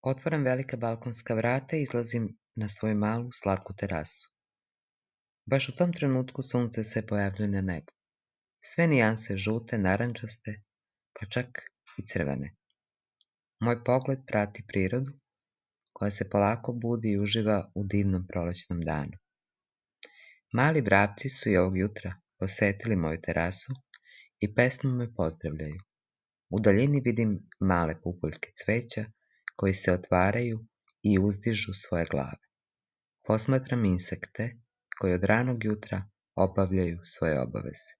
Otvaram velika balkonska vrata i izlazim na svoju malu, slatku terasu. Baš u tom trenutku sunce se pojavljuje na nebu. Sve nijanse žute, narandžaste, pa čak i crvene. Moj pogled prati prirodu, koja se polako budi i uživa u divnom prolećnom danu. Mali vrapci su i ovog jutra posetili moju terasu i pesmom me pozdravljaju. U daljini vidim male pupoljke cveća koji se otvaraju i uzdižu svoje glave. Posmatram insekte koji od ranog jutra obavljaju svoje obaveze.